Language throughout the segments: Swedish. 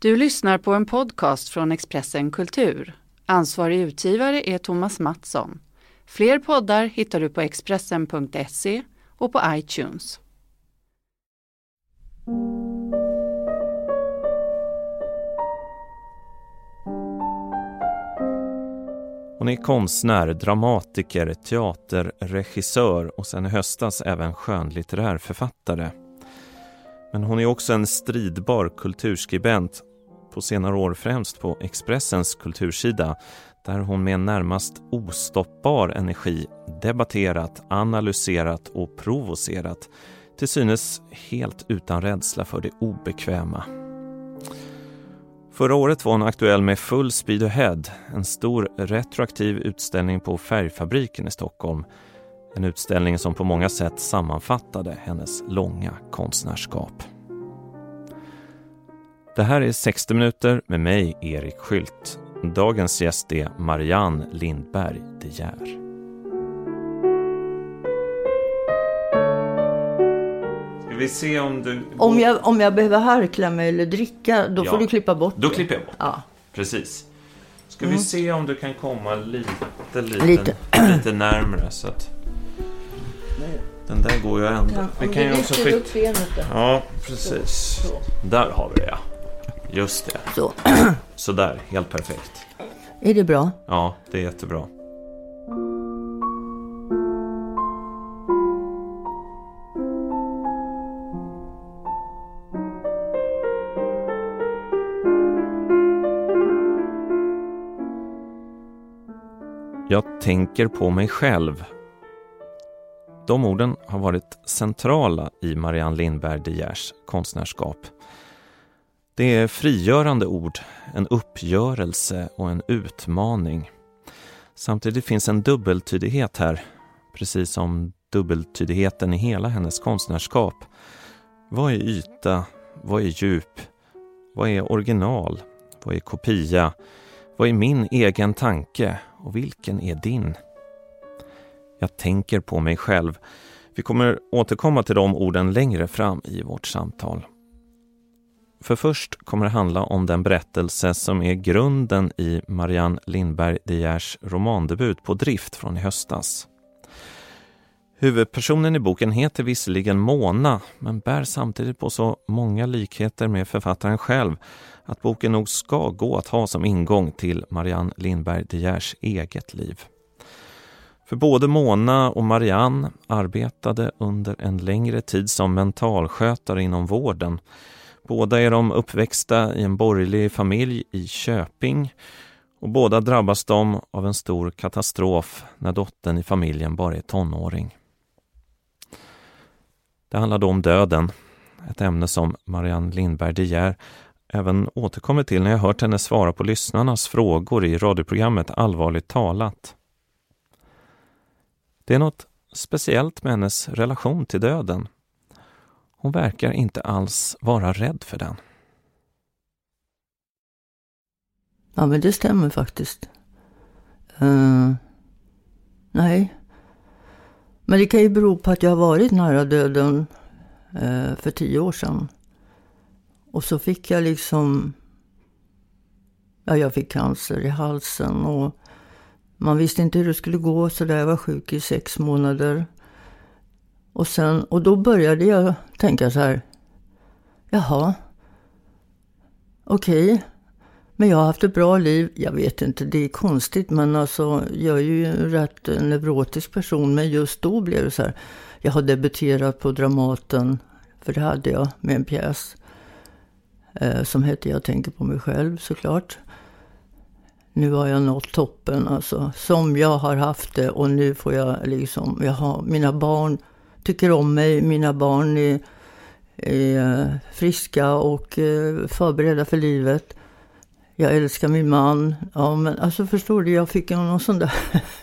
Du lyssnar på en podcast från Expressen Kultur. Ansvarig utgivare är Thomas Mattsson. Fler poddar hittar du på Expressen.se och på iTunes. Hon är konstnär, dramatiker, teaterregissör och sen i höstas även skönlitterär författare. Men hon är också en stridbar kulturskribent, på senare år främst på Expressens kultursida, där hon med en närmast ostoppbar energi debatterat, analyserat och provocerat, till synes helt utan rädsla för det obekväma. Förra året var hon aktuell med Full Speed Ahead, en stor retroaktiv utställning på Färgfabriken i Stockholm. En utställning som på många sätt sammanfattade hennes långa konstnärskap. Det här är 60 minuter med mig, Erik Skylt. Dagens gäst är Marianne Lindberg de Geer. Ska vi se om du... Om jag behöver harkla mig eller dricka, då får du klippa bort Då klipper jag bort. Ja. Precis. Ska vi se om du kan komma lite närmare så att... Den där går ju ändå. Vi kan ju också skicka... Ja, precis. Så. Där har vi det, ja. Just det. Så där, helt perfekt. Är det bra? Ja, det är jättebra. Jag tänker på mig själv. De orden har varit centrala i Marianne Lindberg de Geers konstnärskap. Det är frigörande ord, en uppgörelse och en utmaning. Samtidigt finns en dubbeltydighet här, precis som dubbeltydigheten i hela hennes konstnärskap. Vad är yta? Vad är djup? Vad är original? Vad är kopia? Vad är min egen tanke? Och vilken är din? Jag tänker på mig själv. Vi kommer återkomma till de orden längre fram i vårt samtal. För först kommer det handla om den berättelse som är grunden i Marianne Lindberg de Geers romandebut På drift från i höstas. Huvudpersonen i boken heter visserligen Mona, men bär samtidigt på så många likheter med författaren själv att boken nog ska gå att ha som ingång till Marianne Lindberg de Geers eget liv. För både Mona och Marianne arbetade under en längre tid som mentalskötare inom vården. Båda är de uppväxta i en borgerlig familj i Köping och båda drabbas de av en stor katastrof när dottern i familjen bara är tonåring. Det handlar då om döden, ett ämne som Marianne Lindberg de Geer även återkommer till när jag hört henne svara på lyssnarnas frågor i radioprogrammet Allvarligt talat. Det är något speciellt med hennes relation till döden. Hon verkar inte alls vara rädd för den. Ja, men det stämmer faktiskt. Nej. Men det kan ju bero på att jag har varit nära döden för 10 år sedan. Och så fick jag liksom... Ja, jag fick cancer i halsen och man visste inte hur det skulle gå, så där jag var sjuk i 6 månader. Och då började jag tänka så här. Jaha. Okej. Men jag har haft ett bra liv. Jag vet inte, det är konstigt. Men alltså, jag är ju en rätt neurotisk person. Men just då blev det så här. Jag har debuterat på Dramaten. För det hade jag med en pjäs. Som hette Jag tänker på mig själv, såklart. Nu har jag nått toppen. Alltså, som jag har haft det. Och nu får jag liksom... mina barn tycker om mig. Mina barn är friska och förberedda för livet. Jag älskar min man. Ja, men alltså förstår du, jag fick någon sån där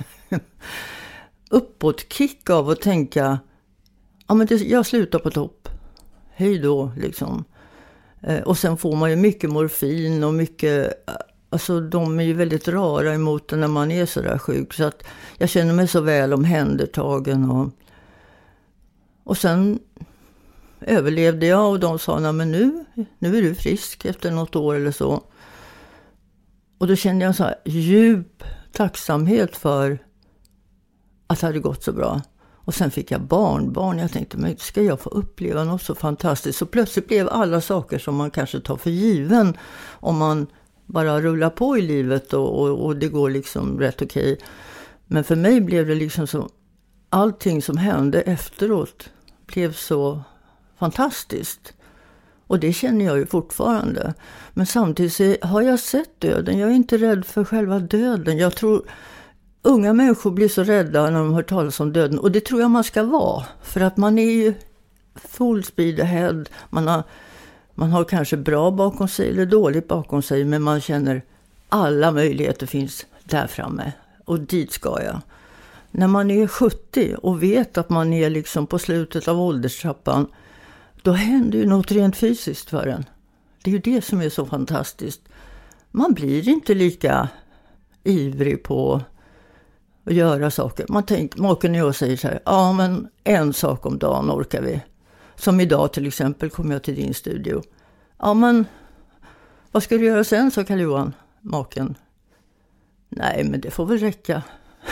uppåtkick av att tänka, ja men jag slutar på topp. Hej då, liksom. Och sen får man ju mycket morfin och mycket, alltså de är ju väldigt rara emot det när man är så där sjuk. Så att jag känner mig så väl omhändertagen och sen överlevde jag och de sa, nej men nu är du frisk efter något år eller så. Och då kände jag så här djup tacksamhet för att det hade gått så bra. Och sen fick jag barnbarn. Jag tänkte, men ska jag få uppleva något så fantastiskt? Så plötsligt blev alla saker som man kanske tar för given om man bara rullar på i livet och det går liksom rätt okej. Men för mig blev det liksom så, allting som hände efteråt blev så fantastiskt. Och det känner jag ju fortfarande. Men samtidigt har jag sett döden. Jag är inte rädd för själva döden. Jag tror unga människor blir så rädda när de hör talas om döden. Och det tror jag man ska vara. För att man är ju full speed ahead. Man har kanske bra bakom sig eller dåligt bakom sig. Men man känner alla möjligheter finns där framme. Och dit ska jag. När man är 70 och vet att man är liksom på slutet av ålderstrappan, då händer ju något rent fysiskt för en. Det är ju det som är så fantastiskt. Man blir inte lika ivrig på att göra saker. Maken och jag säger så här, ja men en sak om dagen orkar vi. Som idag till exempel kom jag till din studio. Ja men vad ska du göra sen, sa Karl-Johan, maken. Nej men det får väl räcka.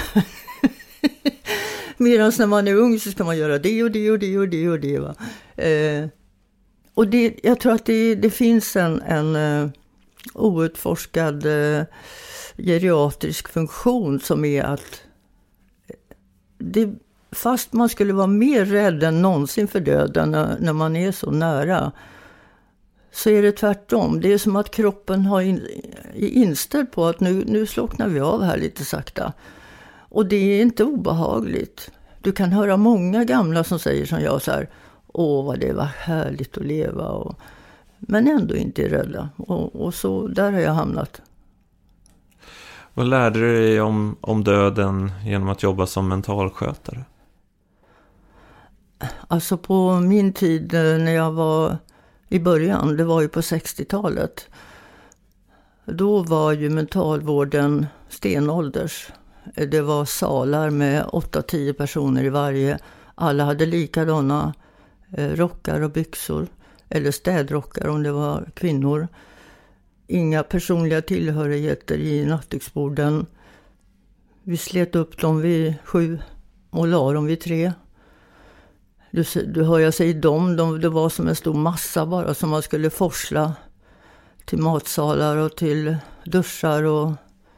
Medan när man är ung så ska man göra det och det och det och det och det. Va? Och jag tror att det finns en outforskad geriatrisk funktion som är att fast man skulle vara mer rädd än någonsin för döden när man är så nära, så är det tvärtom. Det är som att kroppen är inställd på att nu slocknar vi av här lite sakta. Och det är inte obehagligt. Du kan höra många gamla som säger som jag så här, åh vad det var härligt att leva. Men ändå inte är rädda. Och så där har jag hamnat. Vad lärde du dig om döden genom att jobba som mentalskötare? Alltså på min tid när jag var i början, det var ju på 60-talet. Då var ju mentalvården stenålders. Det var salar med 8-10 personer i varje. Alla hade likadana rockar och byxor. Eller städrockar om det var kvinnor. Inga personliga tillhörigheter i nattduksborden. Vi slet upp dem vid 7 och la dem vid 3. Du hör jag säger det var som en stor massa bara som man skulle forsla till matsalar och till duschar. Och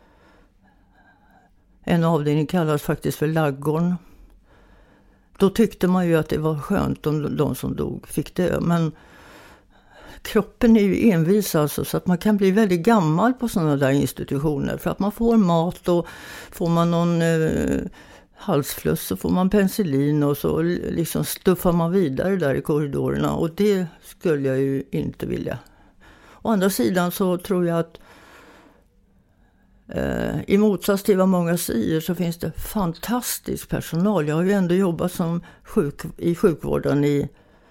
en avdelning kallas faktiskt för laggården. Då tyckte man ju att det var skönt om de som dog fick dö. Men kroppen är ju envis alltså, så att man kan bli väldigt gammal på sådana där institutioner. För att man får mat och får man någon halsfluss så får man penicillin och så liksom stuffar man vidare där i korridorerna. Och det skulle jag ju inte vilja. Å andra sidan så tror jag att i motsats till vad många säger så finns det fantastisk personal. Jag har ju ändå jobbat som i sjukvården i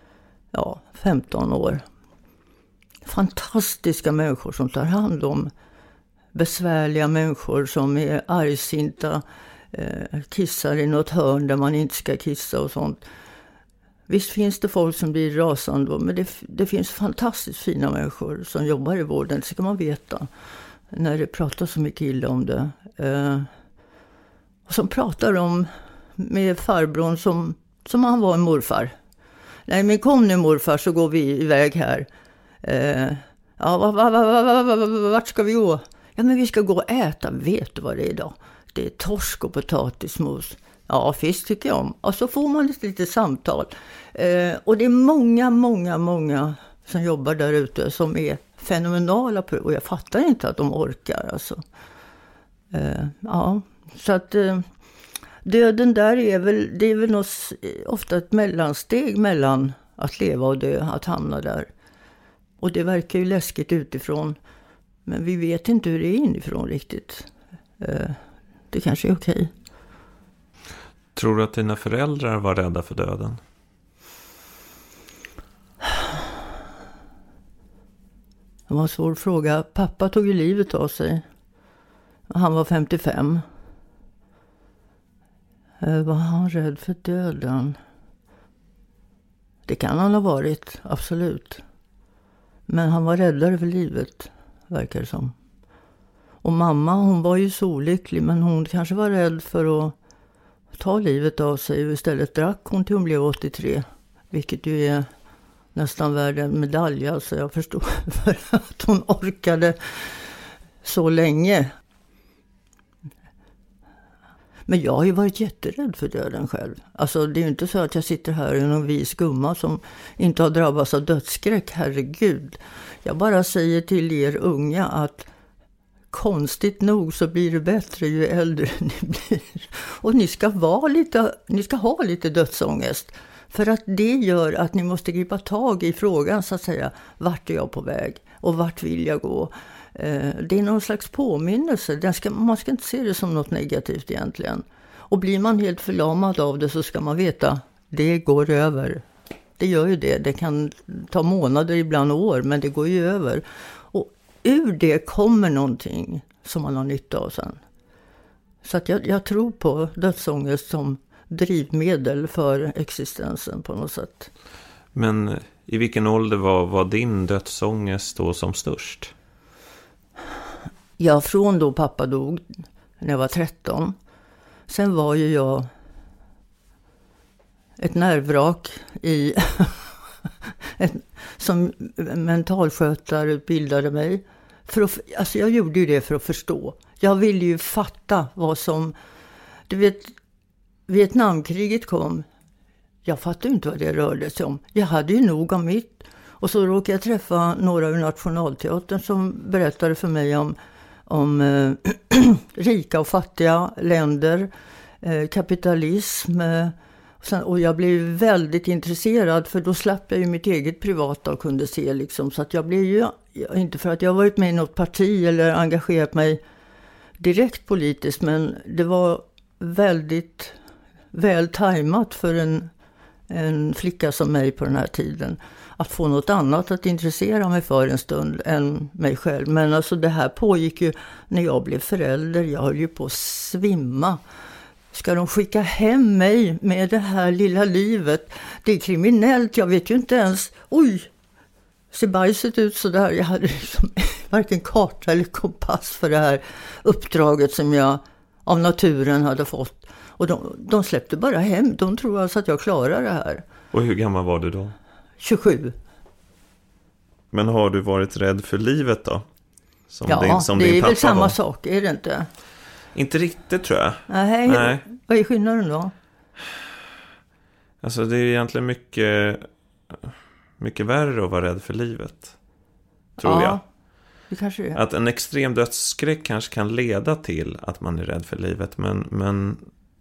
15 år. Fantastiska människor som tar hand om besvärliga människor som är argsinta, kissar i något hörn där man inte ska kissa och sånt. Visst finns det folk som blir rasande, men det finns fantastiskt fina människor som jobbar i vården, det ska man veta. När det pratar så mycket illa om det. Och som pratar om med farbrorn som han var en morfar. Nej men kom nu morfar så går vi iväg här. Vart ska vi gå? Ja men vi ska gå och äta, vet du vad det är idag? Det är torsk och potatismos. Ja fisk tycker jag om. Och så får man lite samtal. Och det är många som jobbar där ute som är fenomenala och jag fattar inte att de orkar alltså. Så att döden där det är väl ofta ett mellansteg mellan att leva och dö, att hamna där. Och det verkar ju läskigt utifrån, men vi vet inte hur det är inifrån riktigt. Det kanske är okej. Tror du att dina föräldrar var rädda för döden? Det var en svår fråga. Pappa tog ju livet av sig. Han var 55. Var han rädd för döden? Det kan han ha varit, absolut. Men han var räddare för livet, verkar det som. Och mamma, hon var ju så olycklig, men hon kanske var rädd för att ta livet av sig. Och istället drack hon till hon blev 83. Vilket ju är nästan värd en medalj. Alltså jag förstår för att hon orkade så länge. Men jag har ju varit jätterädd för döden själv. Alltså det är ju inte så att jag sitter här i någon vis gumma som inte har drabbats av dödsskräck, herregud. Jag bara säger till er unga att konstigt nog så blir det bättre ju äldre ni blir. Och ni ska ha lite dödsångest. För att det gör att ni måste gripa tag i frågan så att säga. Vart är jag på väg? Och vart vill jag gå? Det är någon slags påminnelse. Man ska inte se det som något negativt egentligen. Och blir man helt förlamad av det så ska man veta. Det går över. Det gör ju det. Det kan ta månader, ibland år. Men det går ju över. Och ur det kommer någonting som man har nytta av sen. Så att jag tror på dödsångest som drivmedel för existensen på något sätt. Men i vilken ålder var din dödsångest då som störst? Ja, från då pappa dog när jag var 13. Sen var ju jag ett nervvrak i som mentalskötare utbildade mig. Alltså jag gjorde ju det för att förstå. Jag ville ju fatta vad som... Du vet, Vietnamkriget kom. Jag fattade inte vad det rörde sig om. Jag hade ju nog av mitt. Och så råkade jag träffa några ur Nationalteatern som berättade för mig om rika och fattiga länder, kapitalism. Och jag blev väldigt intresserad för då slapp jag ju mitt eget privata och kunde se liksom. Så att jag blev ju, inte för att jag varit med i något parti eller engagerat mig direkt politiskt, men det var väldigt väl tajmat för en flicka som mig på den här tiden. Att få något annat att intressera mig för en stund än mig själv. Men alltså det här pågick ju när jag blev förälder. Jag höll ju på att svimma. Ska de skicka hem mig med det här lilla livet? Det är kriminellt, jag vet ju inte ens. Oj, ser bajset ut så där. Jag hade liksom varken karta eller kompass för det här uppdraget som jag av naturen hade fått. Och de släppte bara hem. De tror alltså att jag klarar det här. Och hur gammal var du då? 27. Men har du varit rädd för livet då? Som ja, det är väl samma sak, är det inte? Inte riktigt tror jag. Nej. Vad är skillnaden då? Alltså det är egentligen mycket värre att vara rädd för livet. Tror jag. Det kanske är. Att en extrem dödsskräck kanske kan leda till att man är rädd för livet. Men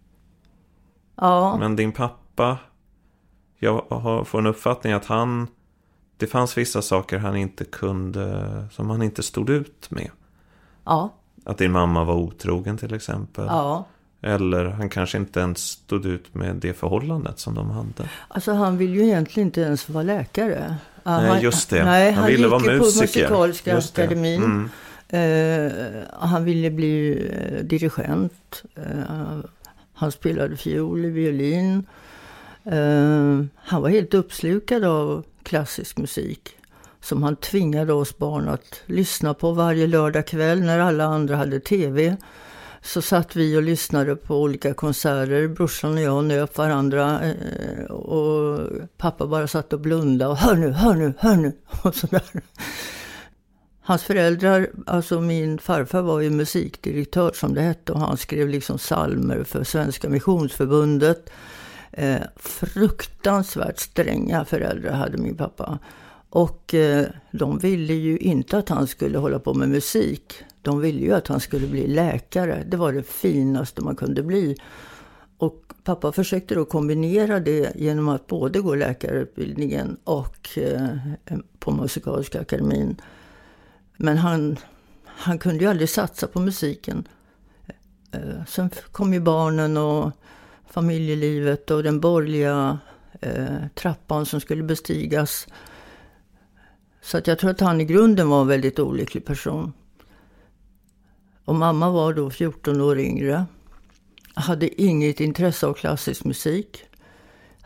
din pappa, jag får en uppfattning att det fanns vissa saker han inte kunde, som han inte stod ut med. Ja. Att din mamma var otrogen till exempel. Ja. Eller han kanske inte ens stod ut med det förhållandet som de hade. Alltså han vill ju egentligen inte ens vara läkare. Nej, just det. Nej, han ville vara musiker. På Musikaliska akademin. Han ville bli dirigent. Han spelade fiol, violin. Han var helt uppslukad av klassisk musik. Som han tvingade oss barn att lyssna på varje lördagkväll när alla andra hade tv. Så satt vi och lyssnade på olika konserter. Brorsan och jag nöp varandra. Och pappa bara satt och blundade. Och hör nu. Och sådär. Hans föräldrar, alltså min farfar var ju musikdirektör som det hette. Och han skrev liksom psalmer för Svenska Missionsförbundet. Fruktansvärt stränga föräldrar hade min pappa. Och de ville ju inte att han skulle hålla på med musik. De ville ju att han skulle bli läkare. Det var det finaste man kunde bli. Och pappa försökte då kombinera det genom att både gå läkarutbildningen och på Musikaliska akademin. Men han kunde ju aldrig satsa på musiken. Sen kom ju barnen och familjelivet och den borgerliga trappan som skulle bestigas. Så att jag tror att han i grunden var en väldigt olycklig person. Och mamma var då 14 år yngre. Hade inget intresse av klassisk musik.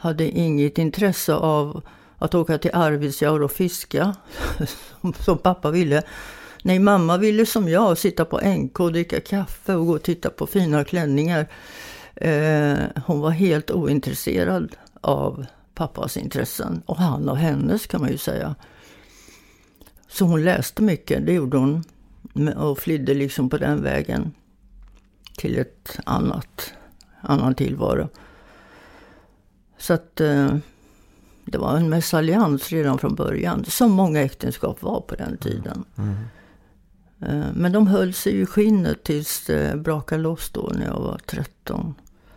hade inget intresse av att åka till Arvidsjaur och fiska som pappa ville. Nej, mamma ville som jag sitta på NK och dricka kaffe och gå och titta på fina klänningar. Hon var helt ointresserad av pappas intressen. Och han och hennes kan man ju säga. Så hon läste mycket, det gjorde hon. Och flydde liksom på den vägen till ett annan tillvaro. Så att det var en mesallians redan från början. Som många äktenskap var på den tiden. Men de höll sig i skinnet tills det brakade loss då när jag var 13.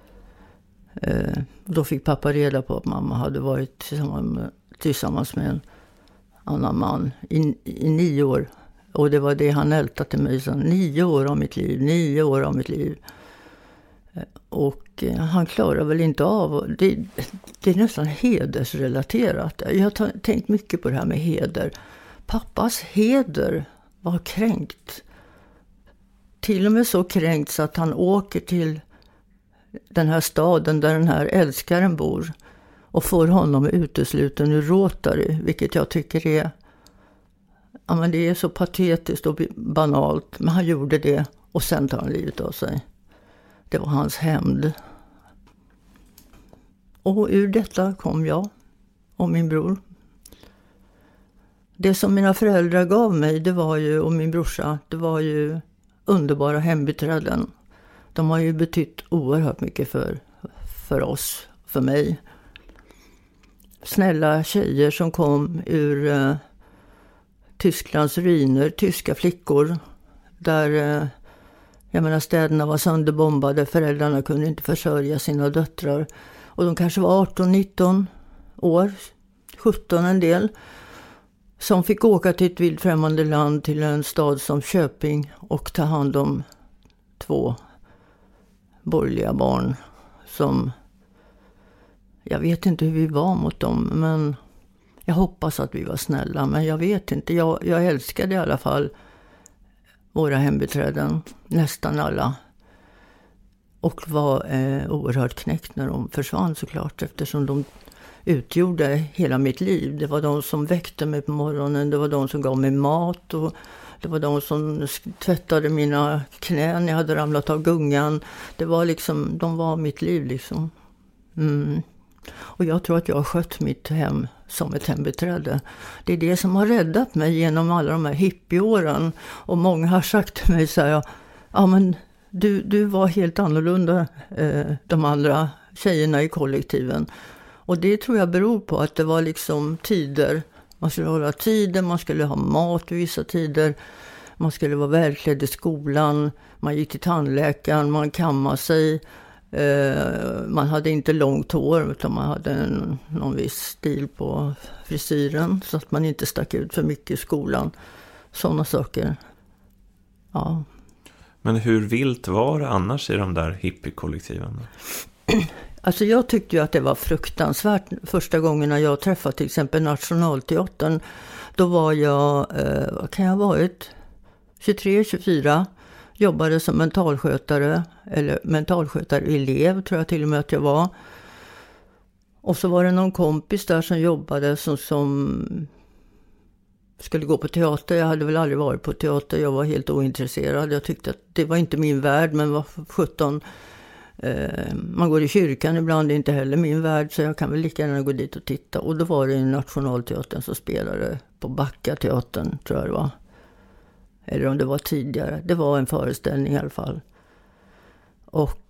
Då fick pappa reda på att mamma hade varit tillsammans med en annan man i 9 år. Och det var det han ältade till mig. Så 9 år av mitt liv, 9 år av mitt liv. Och han klarar väl inte av. Det är nästan hedersrelaterat. Jag har tänkt mycket på det här med heder. Pappas heder var kränkt. Till och med så kränkt så att han åker till den här staden där den här älskaren bor. Och får honom utesluten ur Rotary. Vilket jag tycker är... Ja, men det är så patetiskt och banalt. Men han gjorde det och sen tar han livet av sig. Det var hans hämnd. Och ur detta kom jag och min bror. Det som mina föräldrar gav mig, det var ju, och min brorsa, det var ju underbara hembiträden. De har ju betytt oerhört mycket för oss, för mig. Snälla tjejer som kom ur Tysklands ruiner, tyska flickor. Där, jag menar, städerna var sönderbombade, föräldrarna kunde inte försörja sina döttrar. Och de kanske var 18-19 år, 17 en del. Som fick åka till ett vildfrämmande land, till en stad som Köping och ta hand om 2 borgerliga barn. Som, jag vet inte hur vi var mot dem, men jag hoppas att vi var snälla. Men jag vet inte, jag älskade i alla fall våra hembiträden, nästan alla. Och var oerhört knäckt när de försvann såklart, eftersom de utgjorde hela mitt liv. Det var de som väckte mig på morgonen, det var de som gav mig mat och det var de som tvättade mina knän när jag hade ramlat av gungan. Det var liksom, de var mitt liv liksom. Och jag tror att jag har skött mitt hem som ett hembiträde. Det är det som har räddat mig genom alla de här hippieåren. Och många har sagt till mig så här, ja men du var helt annorlunda de andra tjejerna i kollektiven. Och det tror jag beror på att det var liksom tider. Man skulle hålla tider, man skulle ha mat vid vissa tider. Man skulle vara välklädd i skolan. Man gick till tandläkaren, man kammade sig. Man hade inte långt hår utan man hade någon viss stil på frisyren. Så att man inte stack ut för mycket i skolan. Sådana saker. Ja. Men hur vilt var det annars i de där hippiekollektiven? Alltså jag tyckte ju att det var fruktansvärt första gången när jag träffade till exempel Nationalteatern. Då var jag, vad kan jag ha varit? 23-24. Jobbade som mentalskötare, eller mentalskötarelev tror jag till och med att jag var. Och så var det någon kompis där som jobbade som skulle gå på teater. Jag hade väl aldrig varit på teater, jag var helt ointresserad. Jag tyckte att det var inte min värld, men var 17. Man går i kyrkan ibland, det är inte heller min värld, så jag kan väl lika gärna gå dit och titta. Och då var det i Nationalteatern som spelade på Backa-teatern, tror jag det var. Eller om det var tidigare. Det var en föreställning i alla fall. Och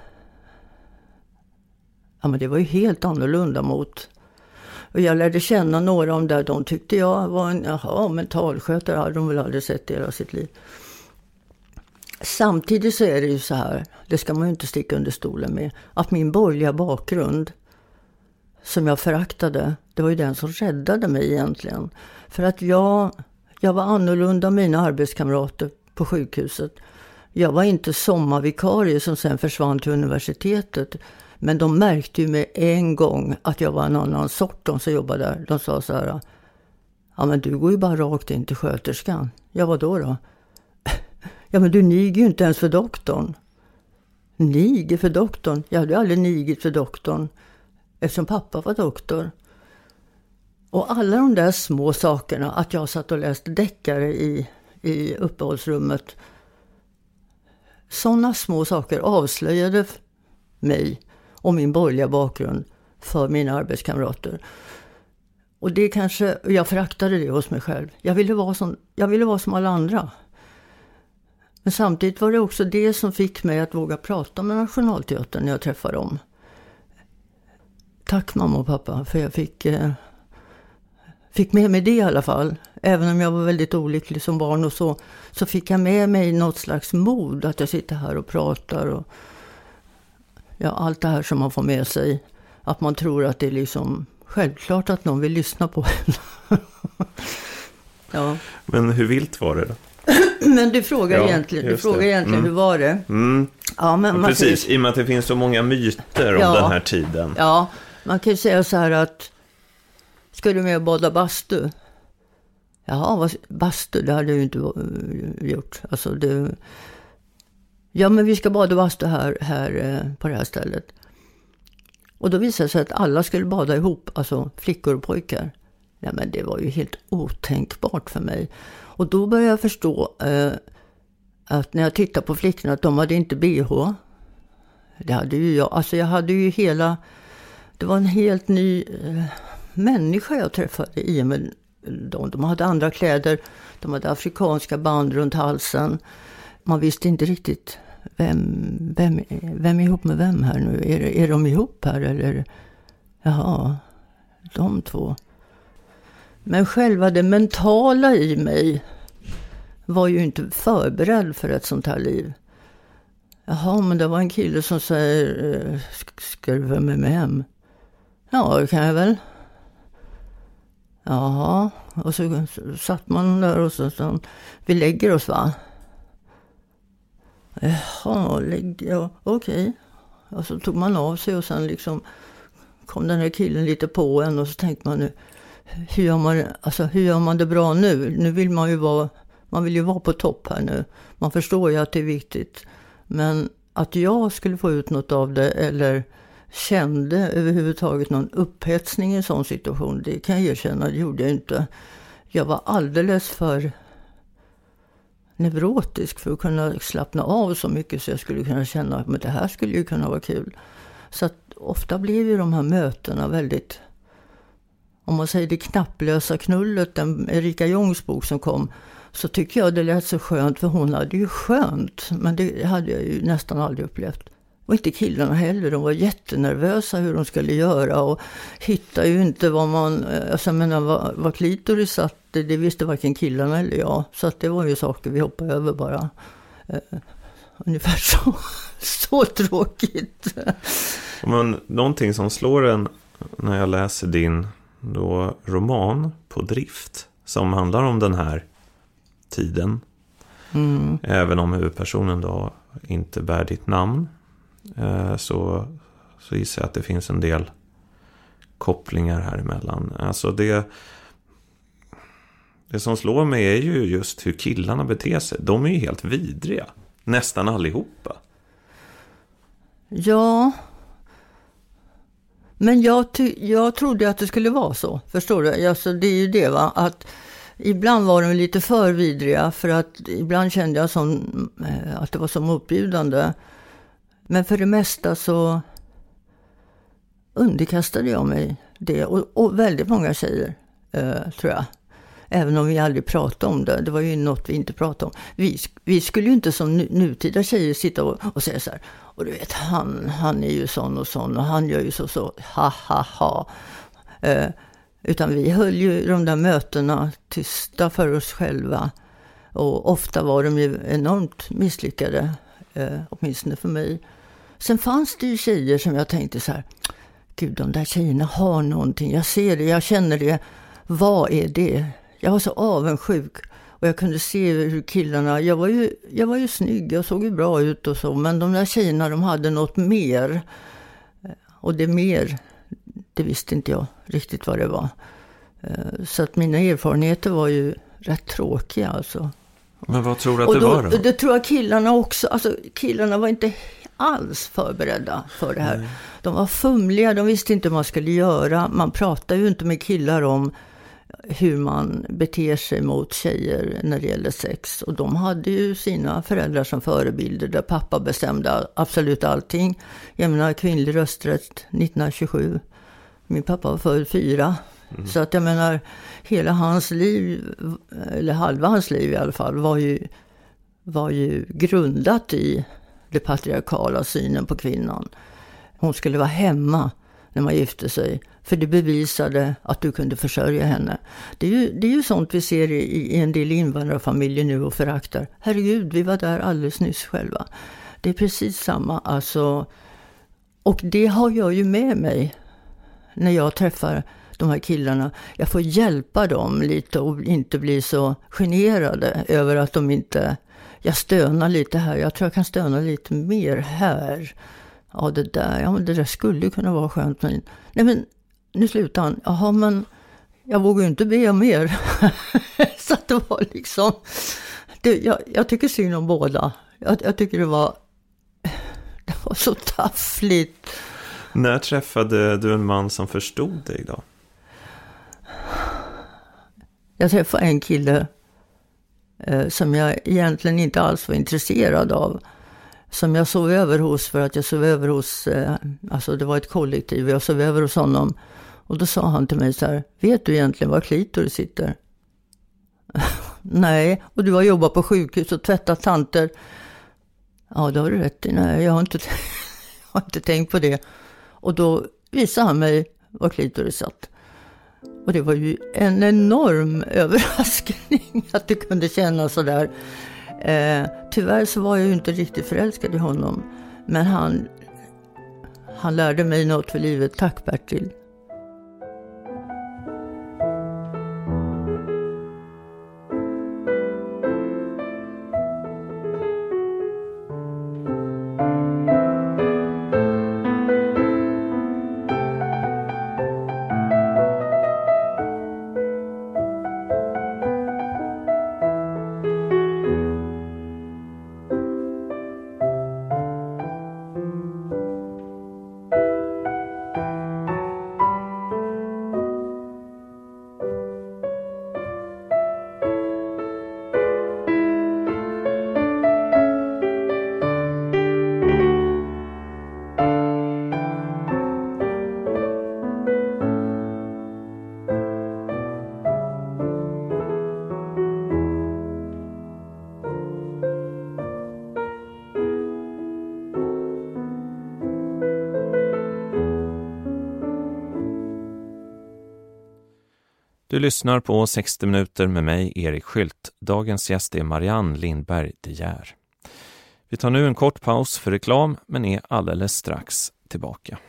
ja, men det var ju helt annorlunda mot. Och jag lärde känna några om där. De tyckte jag var en mentalskötare. Hade de väl aldrig sett i hela sitt liv. Samtidigt så är det ju så här. Det ska man ju inte sticka under stolen med. Att min borgerliga bakgrund som jag föraktade. Det var ju den som räddade mig egentligen. För att jag var annorlunda mina arbetskamrater på sjukhuset. Jag var inte sommarvikarie som sen försvann till universitetet. Men de märkte ju med en gång att jag var en annan sort, de som jobbade där. De sa så här, ja men du går ju bara rakt in till sköterskan. Ja, vad då? Ja men du niger ju inte ens för doktorn. Niger för doktorn? Jag hade aldrig nigit för doktorn. eftersom pappa var doktor. Och alla de där små sakerna, att jag satt och läste deckare i uppehållsrummet. Sådana små saker avslöjade mig och min borgerliga bakgrund för mina arbetskamrater. Och det kanske, jag föraktade det hos mig själv. Jag ville vara som alla andra. Men samtidigt var det också det som fick mig att våga prata med Nationalteatern när jag träffade dem. Tack mamma och pappa, för jag fick med mig det i alla fall. Även om jag var väldigt olycklig som barn och så fick jag med mig något slags mod att jag sitter här och pratar. Och, ja, allt det här som man får med sig. Att man tror att det är liksom självklart att någon vill lyssna på en. Ja. Men hur vilt var det då? Men du frågar egentligen hur var det? Mm. Ja, men precis, i och med att det finns så många myter om den här tiden. Ja, man kan ju säga så här att ska du med och bada bastu? Ja, bastu, det hade jag ju inte gjort. Alltså ja, men vi ska bada bastu här på det här stället. Och då visade det sig att alla skulle bada ihop, alltså flickor och pojkar. Ja, men det var ju helt otänkbart för mig. Och då började jag förstå att när jag tittade på flickorna att de hade inte BH. Det hade ju jag. Alltså jag hade ju det var en helt ny människa jag träffade i och med dem. De hade andra kläder, de hade afrikanska band runt halsen. Man visste inte riktigt vem är ihop med vem här nu. Är de ihop här eller? Jaha, de två. Men själva det mentala i mig var ju inte förberedd för ett sånt här liv. Jaha, men det var en kille som säger, ska du vara med mig hem? Ja, det kan jag väl. Jaha, och så satt man där och så vi lägger oss va? Jaha, okej. Och så tog man av sig och sen liksom kom den här killen lite på en och så tänkte man nu, hur gör man det bra nu? Nu vill man vill ju vara på topp här nu. Man förstår ju att det är viktigt. Men att jag skulle få ut något av det eller kände överhuvudtaget någon upphetsning i en sån situation, det kan jag erkänna, det gjorde jag inte. Jag var alldeles för neurotisk för att kunna slappna av så mycket så jag skulle kunna känna att det här skulle ju kunna vara kul. Så att ofta blev ju de här mötena väldigt, om man säger det knapplösa knullet, den Erika Jongs bok som kom, så tycker jag det lät så skönt för hon hade ju skönt, men det hade jag ju nästan aldrig upplevt. Och inte killarna heller, de var jättenervösa hur de skulle göra och hittade ju inte vad klitoris satt, det visste varken killarna eller jag. Så att det var ju saker vi hoppade över bara. Ungefär så tråkigt. Men någonting som slår en när jag läser din roman På drift som handlar om den här tiden. Mm. Även om huvudpersonen då inte bär ditt namn. Så gissar jag att det finns en del kopplingar här emellan. Alltså det som slår mig är ju just hur killarna beter sig. De är ju helt vidriga. Nästan allihopa. Ja. Men jag trodde att det skulle vara så. Förstår du? Alltså det är ju det va. Att ibland var de lite för vidriga. För att ibland kände jag att det var som uppbjudande. Men för det mesta så underkastade jag mig det. Och väldigt många tjejer, tror jag. Även om vi aldrig pratade om det. Det var ju något vi inte pratade om. Vi skulle ju inte som nutida tjejer sitta och säga så här. Och du vet, han är ju sån och han gör ju så. Ha, ha, ha. Utan vi höll ju de där mötena tysta för oss själva. Och ofta var de ju enormt misslyckade. Åtminstone för mig. Sen fanns det ju tjejer som jag tänkte så här. Gud, de där tjejerna har någonting. Jag ser det, jag känner det. Vad är det? Jag var så avundsjuk. Och jag kunde se hur killarna... Jag var ju snygg, jag såg ju bra ut och så. Men de där tjejerna, de hade något mer. Och det mer, det visste inte jag riktigt vad det var. Så att mina erfarenheter var ju rätt tråkiga alltså. Men vad tror du att det var då? Det tror jag killarna också. Alltså killarna var inte alls förberedda för det här. De var fumliga, de visste inte vad man skulle göra. Man pratar ju inte med killar om hur man beter sig mot tjejer när det gäller sex. Och de hade ju sina föräldrar som förebilder där pappa bestämde absolut allting. Jag menar kvinnlig rösträtt 1927. Min pappa var född 4. Så att jag menar hela hans liv, eller halva hans liv i alla fall, var ju grundat i det patriarkala synen på kvinnan. Hon skulle vara hemma när man gifte sig. För det bevisade att du kunde försörja henne. Det är ju sånt vi ser i en del invandrarfamiljer nu och föraktar. Herregud, vi var där alldeles nyss själva. Det är precis samma. Alltså, och det har jag ju med mig när jag träffar de här killarna. Jag får hjälpa dem lite och inte bli så generade över att de inte... Jag stönar lite här. Jag tror jag kan stöna lite mer här. Ja, det där skulle kunna vara skönt. Men, nej, men nu slutar han. Jaha, men jag vågar ju inte be om mer. Så att det var liksom... Jag tycker synd om båda. Jag tycker det var så taffligt. När träffade du en man som förstod dig då? Jag träffade en kille som jag egentligen inte alls var intresserad av. Som jag sov över hos för att jag sov över hos, alltså det var ett kollektiv, jag sov över hos honom. Och då sa han till mig så här: vet du egentligen var klitoris sitter? Nej, och du har jobbat på sjukhus och tvättat tanter. Ja, det har du rätt i. Nej, jag har inte tänkt på det. Och då visade han mig var klitoris satt. Och det var ju en enorm överraskning att det kunde kännas så där. Tyvärr så var jag ju inte riktigt förälskad i honom. Men han lärde mig något för livet. Tack Bertil. Du lyssnar på 60 minuter med mig, Erik Skylt. Dagens gäst är Marianne Lindberg de Geer. Vi tar nu en kort paus för reklam, men är alldeles strax tillbaka.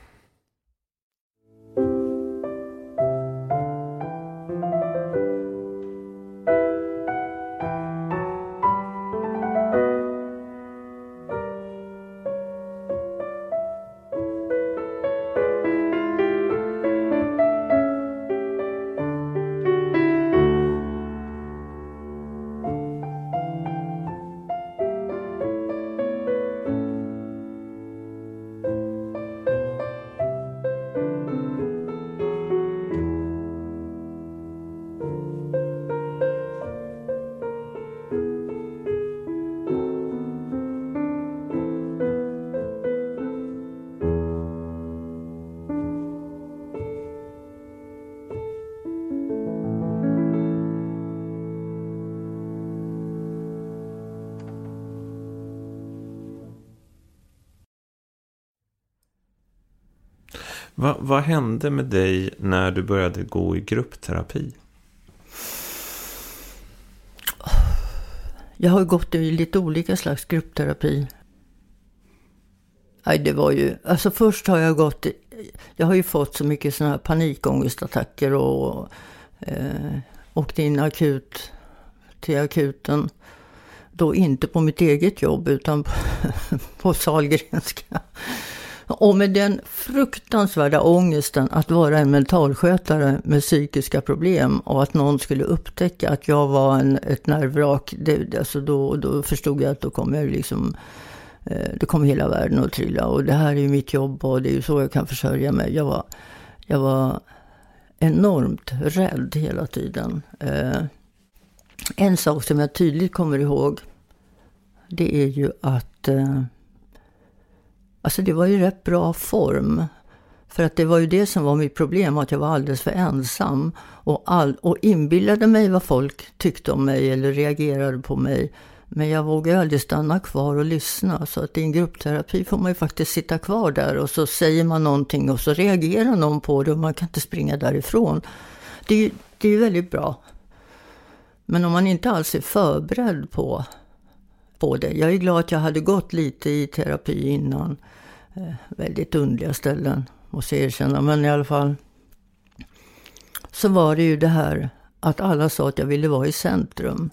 Vad hände med dig när du började gå i gruppterapi? Jag har gått i lite olika slags gruppterapi. Nej, det var ju... Alltså först har jag har ju fått så mycket såna här panikångestattacker och åkte in till akuten. Då inte på mitt eget jobb utan på Sahlgrenska. Och med den fruktansvärda ångesten att vara en mentalskötare med psykiska problem och att någon skulle upptäcka att jag var ett nervvrak. Alltså då förstod jag att då kommer jag liksom det kommer hela världen att trilla och det här är ju mitt jobb och det är ju så jag kan försörja mig. Jag var enormt rädd hela tiden. En sak som jag tydligt kommer ihåg, det är ju att alltså det var ju rätt bra form. För att det var ju det som var mitt problem, att jag var alldeles för ensam och inbillade mig vad folk tyckte om mig eller reagerade på mig. Men jag vågade aldrig stanna kvar och lyssna. Så att i en gruppterapi får man ju faktiskt sitta kvar där och så säger man någonting och så reagerar någon på det och man kan inte springa därifrån. Det är ju väldigt bra. Men om man inte alls är förberedd på det. Jag är glad att jag hade gått lite i terapi innan. Väldigt underliga ställen, måste jag erkänna. Men i alla fall så var det ju det här att alla sa att jag ville vara i centrum.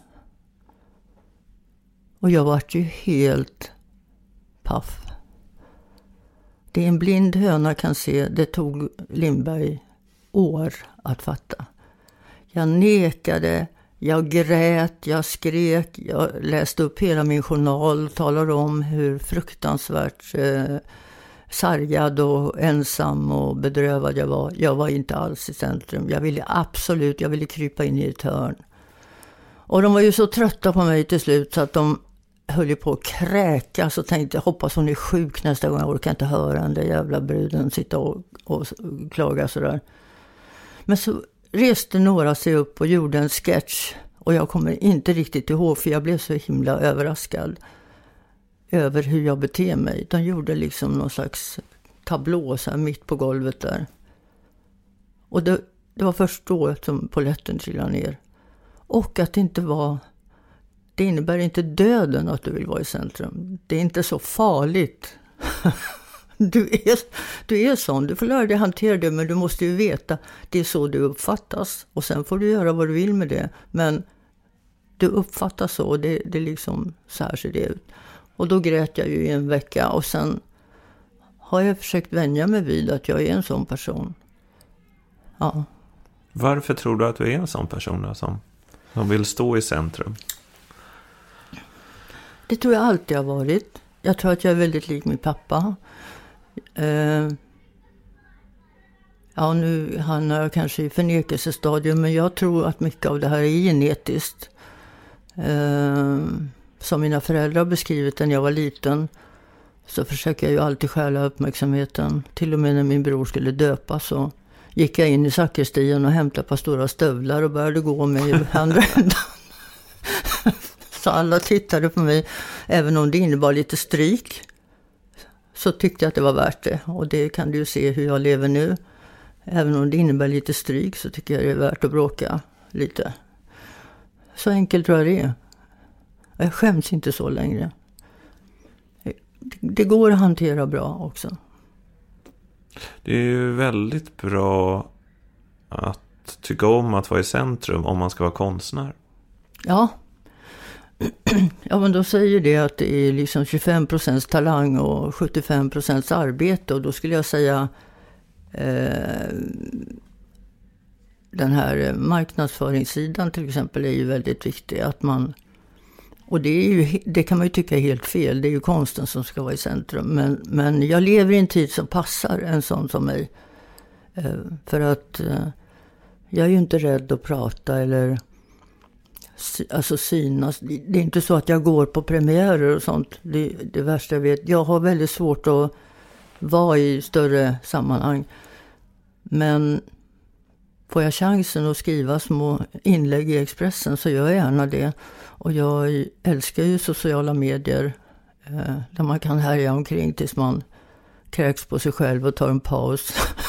Och jag var ju helt paff. Det en blind höna kan se, det tog Lindberg år att fatta. Jag nekade, jag grät, jag skrek, jag läste upp hela min journal, talade om hur fruktansvärt sargad och ensam och bedrövad jag var. Jag var inte alls i centrum. Jag ville krypa in i ett hörn. Och de var ju så trötta på mig till slut så att de höll ju på att kräkas och tänkte, hoppas hon är sjuk nästa gång, jag orkar inte höra den där jävla bruden sitta och klaga sådär. Men så reste några sig upp och gjorde en sketch och jag kommer inte riktigt ihåg för jag blev så himla överraskad över hur jag beter mig. De gjorde liksom någon slags tablå så här mitt på golvet där. Och det var först då som polletten trillade ner. Och att det innebär inte döden att du vill vara i centrum. Det är inte så farligt. Du är sån. Du får lära dig hantera det, men du måste ju veta. Det är så du uppfattas. Och sen får du göra vad du vill med det. Men du uppfattas så och det liksom så här ser det ut. Och då grät jag ju i en vecka. Och sen har jag försökt vänja mig vid att jag är en sån person. Ja. Varför tror du att du är en sån person då, som vill stå i centrum? Det tror jag alltid har varit. Jag tror att jag är väldigt lik min pappa. Ja, nu hamnar jag kanske i förnekelsestadium, men jag tror att mycket av det här är genetiskt. Som mina föräldrar beskrivit när jag var liten så försöker jag ju alltid stjäla uppmärksamheten. Till och med när min bror skulle döpas så gick jag in i sakristian och hämtade ett par stora stövlar och började gå med i andra ändan. Så alla tittade på mig, även om det innebar lite stryk, så tyckte jag att det var värt det. Och det kan du ju se hur jag lever nu. Även om det innebär lite stryk så tycker jag det är värt att bråka lite. Så enkelt tror jag det är. Jag skäms inte så längre. Det går att hantera bra också. Det är ju väldigt bra att tycka om att vara i centrum om man ska vara konstnär. Ja. Ja, men då säger det att det är liksom 25% talang och 75% arbete. Och då skulle jag säga den här marknadsföringssidan till exempel är ju väldigt viktig. Att man, och det kan man ju tycka är helt fel. Det är ju konsten som ska vara i centrum. Men jag lever i en tid som passar en sån som mig. För att jag är ju inte rädd att prata eller alltså synas. Det är inte så att jag går på premiärer och sånt. Det värsta jag vet. Jag har väldigt svårt att vara i större sammanhang. Men får jag chansen att skriva små inlägg i Expressen så gör jag gärna det. Och jag älskar ju sociala medier där man kan härja omkring tills man kräks på sig själv och tar en paus.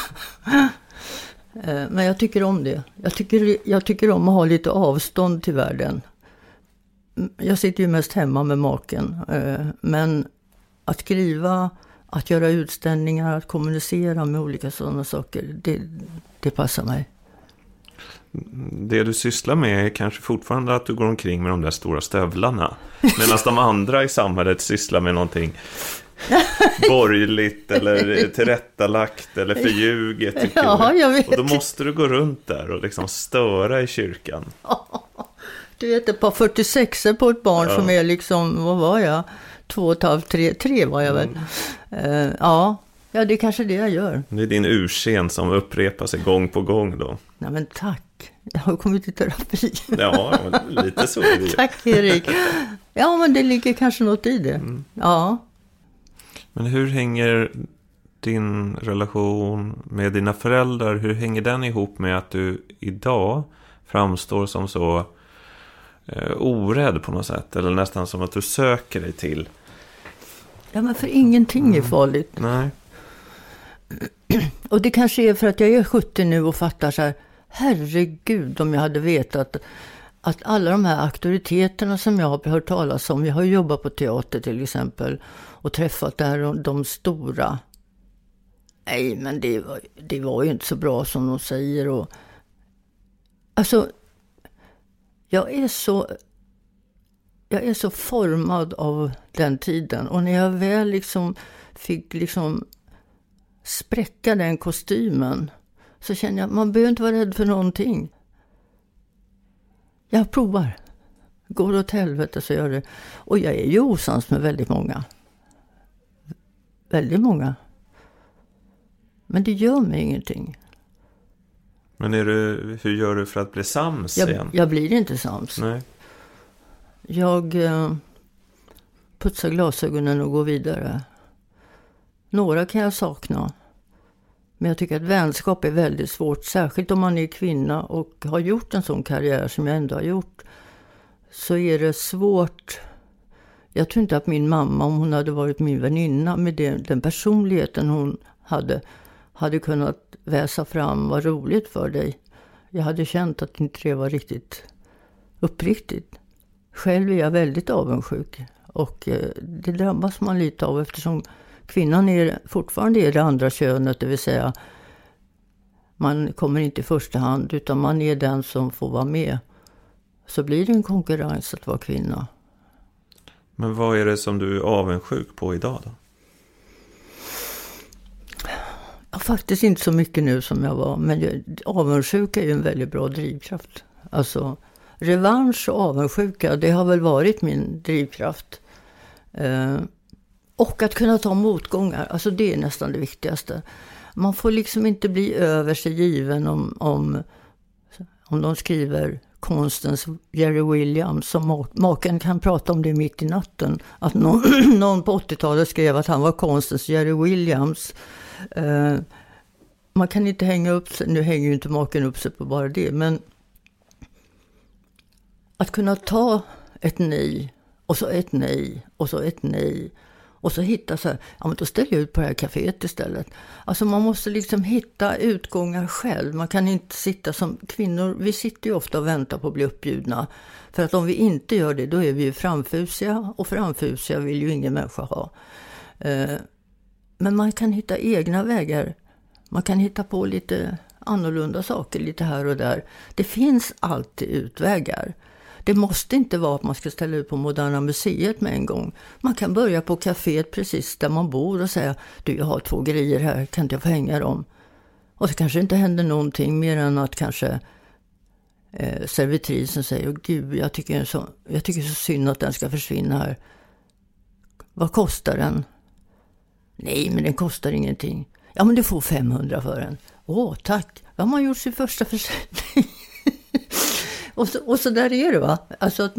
Men jag tycker om det. Jag tycker om att ha lite avstånd till världen. Jag sitter ju mest hemma med maken. Men att skriva, att göra utställningar, att kommunicera med olika sådana saker, det passar mig. Det du sysslar med är kanske fortfarande att du går omkring med de där stora stövlarna. Medan de andra i samhället sysslar med någonting borgerligt eller tillrättalagt eller förljuget, tycker ja, jag vet. Och då måste du gå runt där och liksom störa i kyrkan. Du vet, ett par 46 på ett barn som är liksom, vad var jag? 2,5, 3 var jag väl. Ja, det är kanske det jag gör. Det är din urscen som upprepar sig gång på gång då. Nej men tack, jag har kommit i terapi. Ja, lite så är det ju. Tack Erik. Ja, men det ligger kanske något i det. Ja. Men hur hänger din relation med dina föräldrar, hur hänger den ihop med att du idag framstår som så orädd på något sätt? Eller nästan som att du söker dig till? Ja, men för ingenting är farligt. Nej. Och det kanske är för att jag är 70 nu och fattar så här, herregud om jag hade vetat att alla de här auktoriteterna som jag har hört talas om, jag har jobbat på teater till exempel och träffat där de stora. Nej, men det var ju inte så bra som de säger. Och, alltså, jag är så formad av den tiden. Och när jag väl liksom fick liksom spräcka den kostymen så känner jag att man behöver inte vara rädd för någonting. Jag provar. Går det åt helvete så gör det. Och jag är ju osams med väldigt många. Väldigt många. Men det gör mig ingenting. Men hur gör du för att bli sams igen? Jag blir inte sams. Nej. Jag putsar glasögonen och går vidare. Några kan jag sakna. Men jag tycker att vänskap är väldigt svårt. Särskilt om man är kvinna och har gjort en sån karriär som jag ändå har gjort. Så är det svårt. Jag tror inte att min mamma, om hon hade varit min väninna med den personligheten hon hade kunnat väsa fram vad roligt för dig. Jag hade känt att inte det var riktigt uppriktigt. Själv är jag väldigt avundsjuk. Och det drabbas man lite av eftersom kvinnan fortfarande är det andra könet. Det vill säga man kommer inte i första hand utan man är den som får vara med. Så blir det en konkurrens att vara kvinna. Men vad är det som du är avundsjuk på idag då? Ja, faktiskt inte så mycket nu som jag var. Men avundsjuka är ju en väldigt bra drivkraft. Alltså revansch och avundsjuka, det har väl varit min drivkraft. Och att kunna ta motgångar, alltså det är nästan det viktigaste. Man får liksom inte bli över sig given om de skriver konstens Jerry Williams, som maken kan prata om det mitt i natten. Att någon på 80-talet skrev att han var konstens Jerry Williams. Man kan inte hänga upp sig, nu hänger ju inte maken upp sig på bara det, men att kunna ta ett nej och så ett nej och så ett nej och så hitta så här, ja men då ställer jag ut på det här kaféet istället. Alltså man måste liksom hitta utgångar själv. Man kan inte sitta som kvinnor, vi sitter ju ofta och väntar på att bli uppbjudna. För att om vi inte gör det, då är vi ju framfusiga, och framfusiga vill ju ingen människa ha. Men man kan hitta egna vägar. Man kan hitta på lite annorlunda saker lite här och där. Det finns alltid utvägar. Det måste inte vara att man ska ställa ut på Moderna Museet med en gång. Man kan börja på kaféet precis där man bor och säga, du, jag har 2 grejer här, kan inte jag få hänga dem? Och så kanske inte händer någonting mer än att kanske servitrisen säger, gud, jag tycker så synd att den ska försvinna här. Vad kostar den? Nej, men den kostar ingenting. Ja, men du får 500 för den. Åh, tack. Då har man gjort sin första försäljning. Och så där är det, va? Alltså att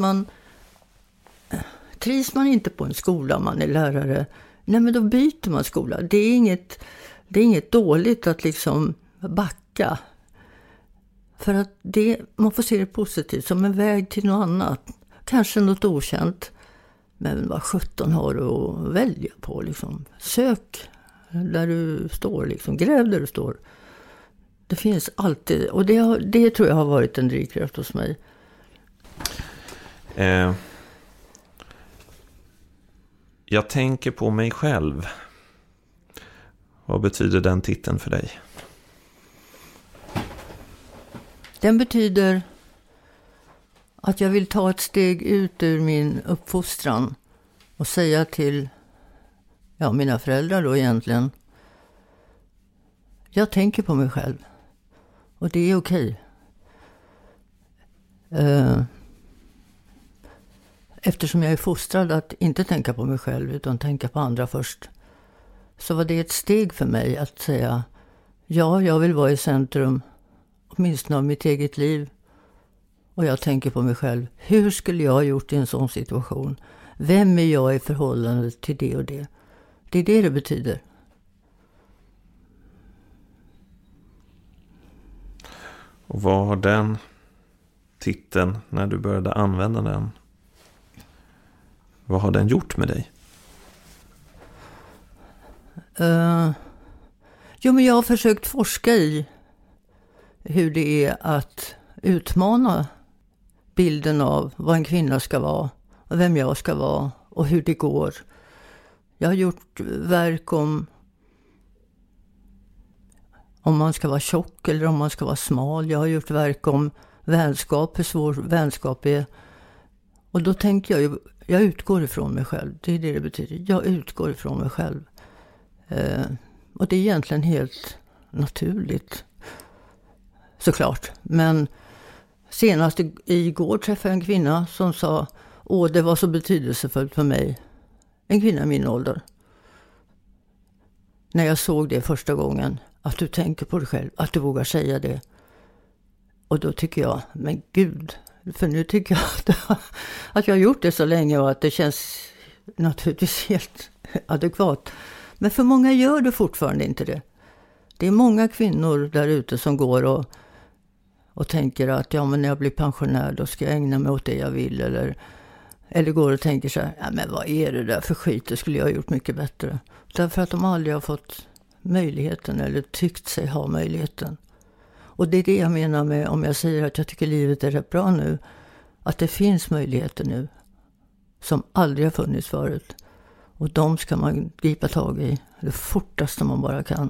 trivs man inte på en skola, man är lärare. Nej, men då byter man skola. Det är inget dåligt att liksom backa. För att man får se det positivt som en väg till något annat. Kanske något okänt. Men vad 17 har du att välja på liksom. Sök där du står liksom. Gräv där du står. Det finns alltid, och det tror jag har varit en drivkraft hos mig. Jag tänker på mig själv. Vad betyder den titeln för dig? Den betyder att jag vill ta ett steg ut ur min uppfostran och säga till mina föräldrar då egentligen. Jag tänker på mig själv. Och det är okej. eftersom jag är fostrad att inte tänka på mig själv utan tänka på andra först, så var det ett steg för mig att säga ja, jag vill vara i centrum åtminstone av mitt eget liv. Och jag tänker på mig själv. Hur skulle jag ha gjort i en sån situation? Vem är jag i förhållande till det och det? Det är det betyder. Och vad har den titeln, när du började använda den, vad har den gjort med dig? Men jag har försökt forska i hur det är att utmana bilden av vad en kvinna ska vara och vem jag ska vara och hur det går. Jag har gjort verk om man ska vara tjock eller om man ska vara smal. Jag har gjort verk om vänskap, hur svår vänskap är. Och då tänker jag utgår ifrån mig själv. Det är det betyder. Jag utgår ifrån mig själv. Och det är egentligen helt naturligt. Såklart. Men senast igår träffade jag en kvinna som sa det var så betydelsefullt för mig. En kvinna i min ålder. När jag såg det första gången. Att du tänker på dig själv. Att du vågar säga det. Och då tycker jag, men gud. För nu tycker jag att jag har gjort det så länge och att det känns naturligtvis helt adekvat. Men för många gör det fortfarande inte det. Det är många kvinnor där ute som går och tänker att men när jag blir pensionär då ska jag ägna mig åt det jag vill. Eller går och tänker så här, men vad är det där för skit, det skulle jag ha gjort mycket bättre. Därför att de aldrig har fått möjligheten eller tyckt sig ha möjligheten. Och det är det jag menar med om jag säger att jag tycker livet är rätt bra nu. Att det finns möjligheter nu som aldrig har funnits förut. Och de ska man gripa tag i det fortaste man bara kan.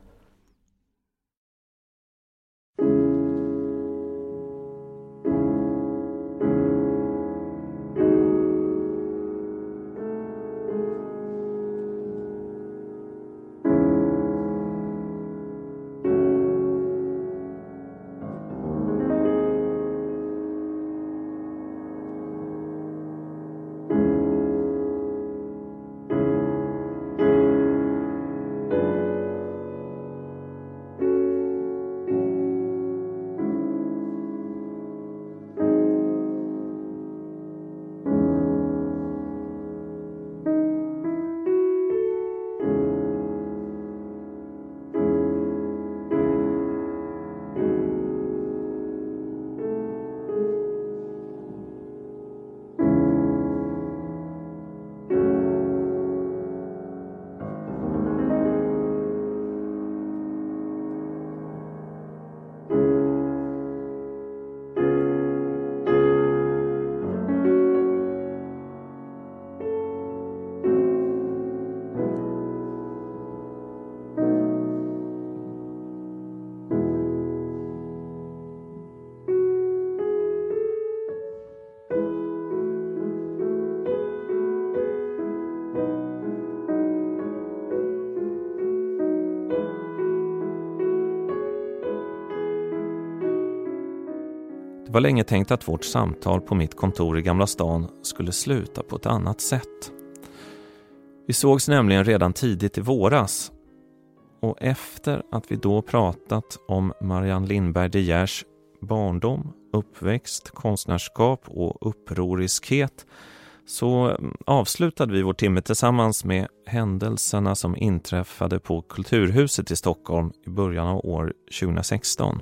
Det var länge tänkt att vårt samtal på mitt kontor i Gamla stan skulle sluta på ett annat sätt. Vi sågs nämligen redan tidigt i våras. Och efter att vi då pratat om Marianne Lindberg de Geers barndom, uppväxt, konstnärskap och upproriskhet, så avslutade vi vår timme tillsammans med händelserna som inträffade på Kulturhuset i Stockholm i början av år 2016.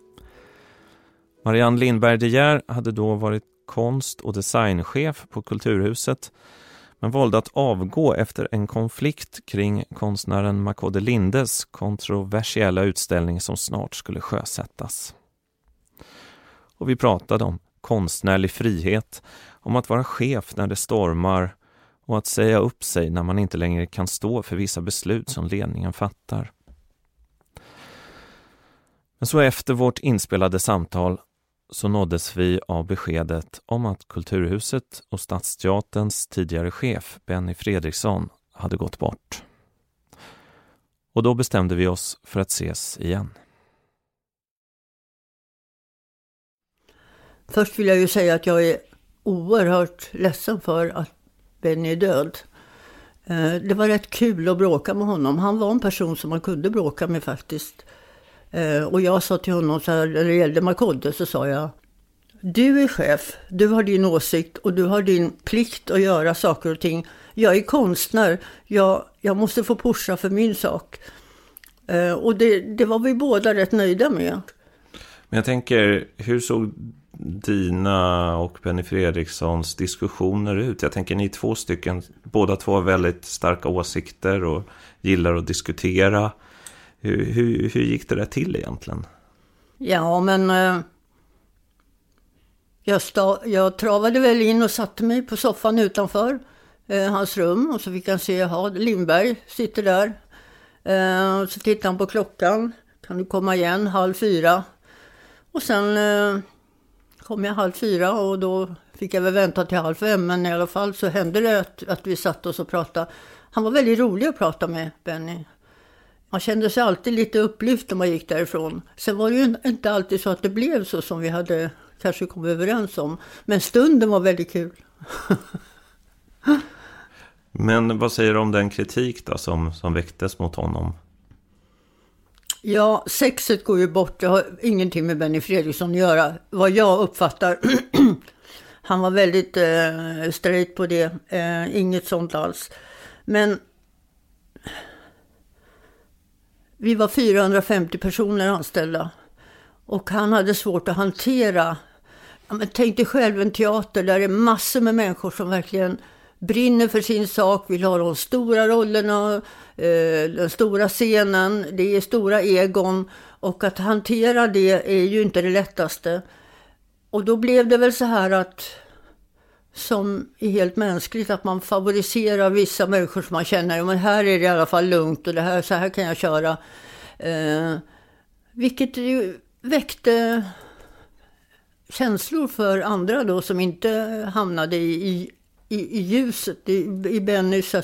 Marianne Lindberg de Geer hade då varit konst- och designchef på Kulturhuset, men valde att avgå efter en konflikt kring konstnären Makode Lindes kontroversiella utställning som snart skulle sjösättas. Och vi pratade om konstnärlig frihet, om att vara chef när det stormar och att säga upp sig när man inte längre kan stå för vissa beslut som ledningen fattar. Men så efter vårt inspelade samtal så nåddes vi av beskedet om att Kulturhuset och Stadsteaterns tidigare chef Benny Fredriksson hade gått bort. Och då bestämde vi oss för att ses igen. Först vill jag ju säga att jag är oerhört ledsen för att Benny är död. Det var rätt kul att bråka med honom. Han var en person som man kunde bråka med faktiskt. Och jag sa till honom så här, när det gällde Markodde, så sa jag: du är chef, du har din åsikt och du har din plikt att göra saker och ting. Jag är konstnär, jag måste få pusha för min sak. Och det var vi båda rätt nöjda med. Men jag tänker, hur såg dina och Benny Fredrikssons diskussioner ut? Jag tänker, ni två stycken, båda två har väldigt starka åsikter och gillar att diskutera. Hur gick det där till egentligen? Ja, men jag travade väl in och satte mig på soffan utanför hans rum. Och så fick han se, Lindberg sitter där. Så tittade han på klockan. Kan du komma igen 3:30? Och sen kom jag 3:30 och då fick jag väl vänta till 4:30. Men i alla fall så hände det att vi satt oss och pratade. Han var väldigt rolig att prata med, Benny. Man kände sig alltid lite upplyft när man gick därifrån. Sen var det ju inte alltid så att det blev så som vi hade kanske kommit överens om. Men stunden var väldigt kul. Men vad säger du om den kritik då som väcktes mot honom? Ja, sexet går ju bort. Det har ingenting med Benny Fredriksson att göra. Vad jag uppfattar. Han var väldigt straight på det. Inget sånt alls. Men vi var 450 personer anställda. Och han hade svårt att hantera. Men tänk dig själv en teater där det är massor med människor som verkligen brinner för sin sak, vill ha de stora rollerna, den stora scenen, det är stora egon, och att hantera det är ju inte det lättaste. Och då blev det väl så här att, som är helt mänskligt, att man favoriserar vissa människor som man känner, men här är det i alla fall lugnt och det här, så här kan jag köra. Vilket ju väckte känslor för andra då som inte hamnade i ljuset, i Bennys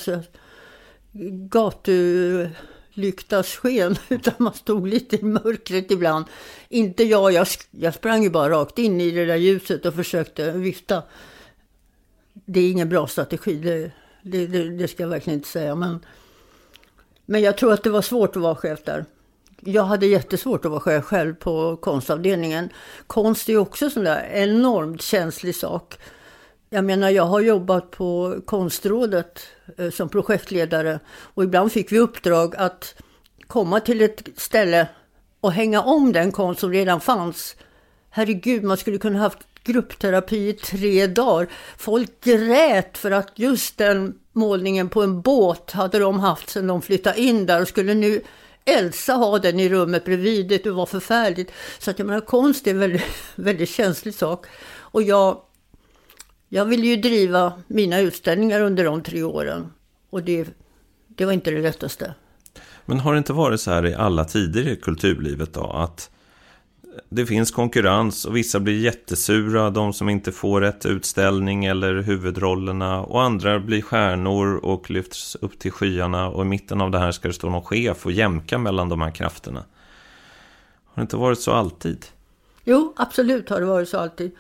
gatulyktas sken, utan man stod lite i mörkret ibland. Inte jag sprang ju bara rakt in i det där ljuset och försökte vifta. Det är ingen bra strategi, det ska jag verkligen inte säga. Men jag tror att det var svårt att vara chef där. Jag hade jättesvårt att vara chef själv på konstavdelningen. Konst är ju också sån där enormt känslig sak. Jag menar, jag har jobbat på Konstrådet som projektledare. Och ibland fick vi uppdrag att komma till ett ställe och hänga om den konst som redan fanns. Herregud, man skulle kunna haft gruppterapi i 3 dagar. Folk grät för att just den målningen på en båt hade de haft sedan de flyttade in där. Och skulle nu Elsa ha den i rummet bredvid, det var förfärligt. Så att jag menar, konst är en väldigt, väldigt känslig sak. Och jag ville ju driva mina utställningar under de 3 åren. Och det var inte det lättaste. Men har det inte varit så här i alla tider i kulturlivet då? Att det finns konkurrens och vissa blir jättesura, de som inte får rätt utställning eller huvudrollerna. Och andra blir stjärnor och lyfts upp till skyarna. Och i mitten av det här ska det stå någon chef och jämka mellan de här krafterna. Har det inte varit så alltid? Jo, absolut har det varit så alltid.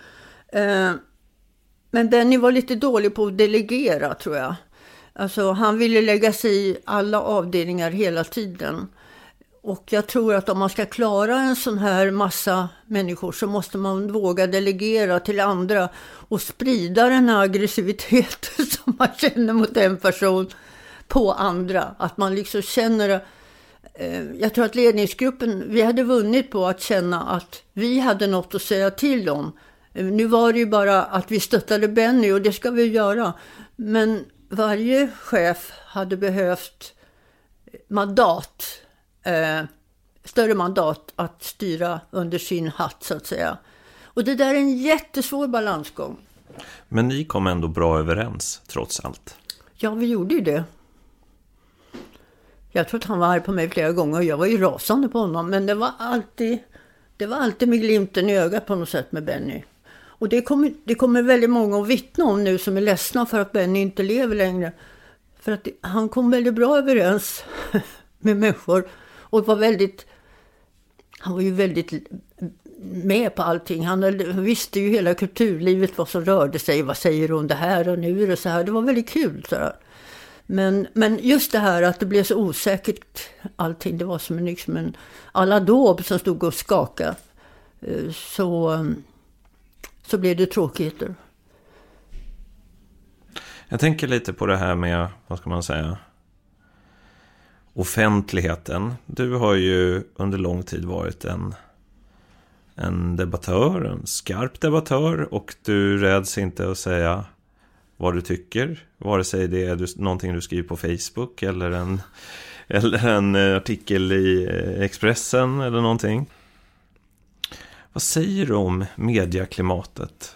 Men Benny var lite dålig på att delegera, tror jag. Alltså, han ville lägga sig i alla avdelningar hela tiden. Och jag tror att om man ska klara en sån här massa människor så måste man våga delegera till andra och sprida den här aggressiviteten som man känner mot en person på andra. Att man liksom känner... Jag tror att ledningsgruppen, vi hade vunnit på att känna att vi hade något att säga till om. Nu var det ju bara att vi stöttade Benny, och det ska vi göra. Men varje chef hade behövt mandat, större mandat att styra under sin hatt, så att säga. Och det där är en jättesvår balansgång. Men ni kom ändå bra överens, trots allt. Ja, vi gjorde ju det. Jag tror att han var arg på mig flera gånger och jag var ju rasande på honom. Men det var alltid med glimten i ögat på något sätt med Benny. Och det kommer väldigt många att vittna om nu som är ledsna för att Benny inte lever längre. För att han kom väldigt bra överens med människor. Och han var ju väldigt med på allting. Han visste ju hela kulturlivet vad som rörde sig. Vad säger hon det här och nu är det så här. Det var väldigt kul. Så men just det här att det blev så osäkert allting. Det var som en aladåb som stod och skakade. Så blev det tråkigheter. Jag tänker lite på det här med, vad ska man säga, offentligheten. Du har ju under lång tid varit en debattör, en skarp debattör, och du räds inte att säga vad du tycker, vare sig det är någonting du skriver på Facebook eller en artikel i Expressen eller någonting. Vad säger du om medieklimatet?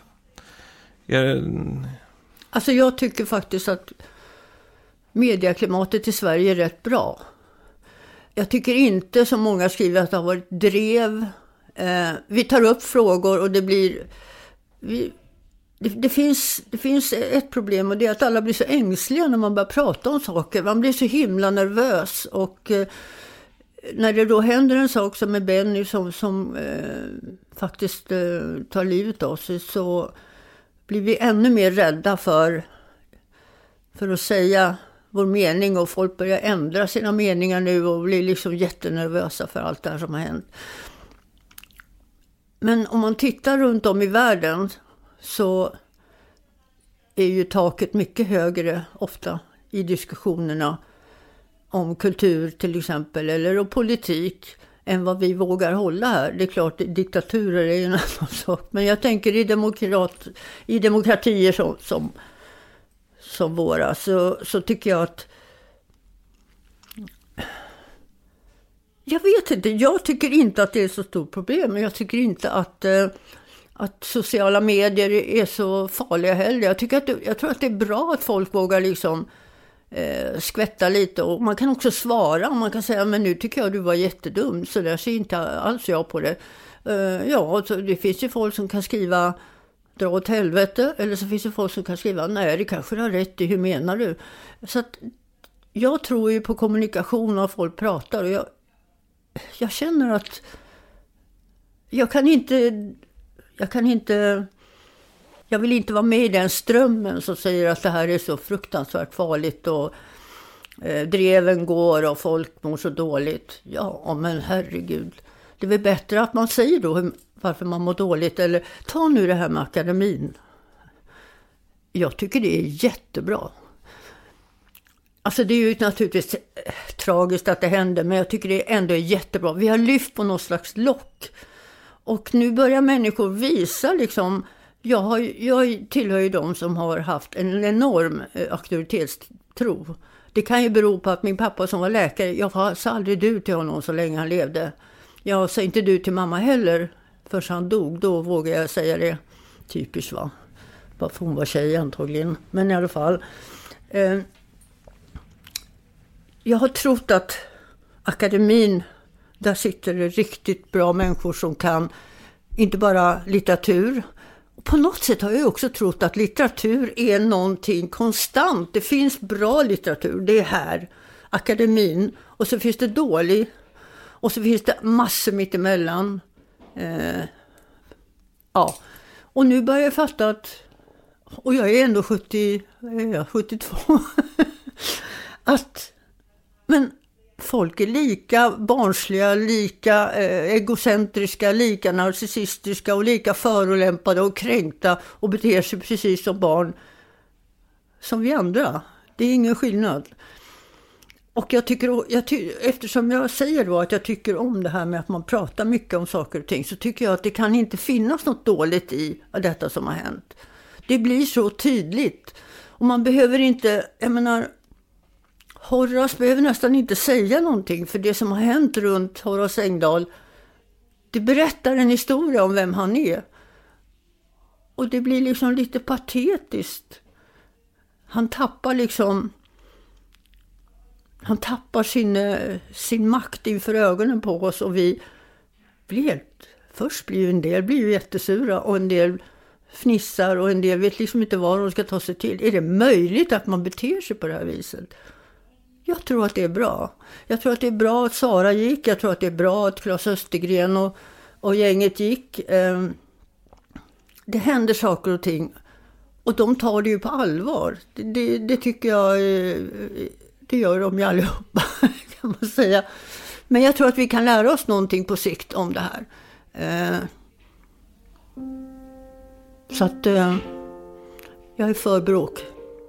Alltså jag tycker faktiskt att medieklimatet i Sverige är rätt bra. Jag tycker inte som många skriver att det har varit drev. Vi tar upp frågor och det blir... Det finns ett problem, och det är att alla blir så ängsliga när man börjar prata om saker. Man blir så himla nervös, och när det då händer en sak som med Benny som faktiskt tar livet av sig, så blir vi ännu mer rädda för att säga vår mening, och folk börjar ändra sina meningar nu och blir liksom jättenervösa för allt det här som har hänt. Men om man tittar runt om i världen så är ju taket mycket högre ofta i diskussionerna om kultur till exempel, eller om politik, än vad vi vågar hålla här. Det är klart, diktaturer är ju en annan sak. Men jag tänker i demokratier som våra, så tycker jag att... Jag vet inte, jag tycker inte att det är så stort problem. Men jag tycker inte att sociala medier är så farliga heller. Jag tror att det är bra att folk vågar liksom skvätta lite, och man kan också svara, och man kan säga, men nu tycker jag du var jättedum, så där ser inte alls jag på det. Ja, så det finns ju folk som kan skriva dra åt helvete, eller så finns det folk som kan skriva, nej det kanske har rätt i, hur menar du? Så att jag tror ju på kommunikation när folk pratar, och jag känner att jag vill inte vara med i den strömmen som säger att det här är så fruktansvärt farligt, och dreven går och folk mår så dåligt. Ja, men herregud. Det är väl bättre att man säger då varför man mår dåligt. Eller ta nu det här med akademin. Jag tycker det är jättebra. Alltså det är ju naturligtvis tragiskt att det händer, men jag tycker det ändå är jättebra. Vi har lyft på något slags lock. Och nu börjar människor visa liksom... Jag tillhör ju de som har haft en enorm auktoritetstro. Det kan ju bero på att min pappa som var läkare, jag sa aldrig du till honom så länge han levde. Jag sa inte du till mamma heller förrän han dog. Då vågar jag säga det. Typiskt va? Bara för hon var tjej antagligen. Men i alla fall. Jag har trott att akademin, där sitter det riktigt bra människor som kan inte bara litteratur. På något sätt har jag också trott att litteratur är någonting konstant. Det finns bra litteratur, det är här, akademin. Och så finns det dålig. Och så finns det massor mittemellan. Ja. Och nu börjar jag fatta att, och jag är ändå 72, men folk är lika barnsliga, lika egocentriska, lika narcissistiska och lika förolämpade och kränkta och beter sig precis som barn som vi andra. Det är ingen skillnad. Och eftersom jag säger då att jag tycker om det här med att man pratar mycket om saker och ting, så tycker jag att det kan inte finnas något dåligt i detta som har hänt. Det blir så tydligt. Och man behöver inte, jag menar, Horace behöver nästan inte säga någonting, för det som har hänt runt Horace Engdahl, det berättar en historia om vem han är. Och det blir liksom lite patetiskt. Han tappar sin makt inför ögonen på oss, och vi blir först blir en del blir jättesura, och en del fnissar, och en del vet liksom inte vad de ska ta sig till. Är det möjligt att man beter sig på det här viset? Jag tror att det är bra. Jag tror att det är bra att Sara gick. Jag tror att det är bra att Claes Östergren och gänget gick. Det händer saker och ting. Och de tar det ju på allvar. Det tycker jag, det gör de ju allihopa kan man säga. Men jag tror att vi kan lära oss någonting på sikt om det här. Så att jag är för bråk.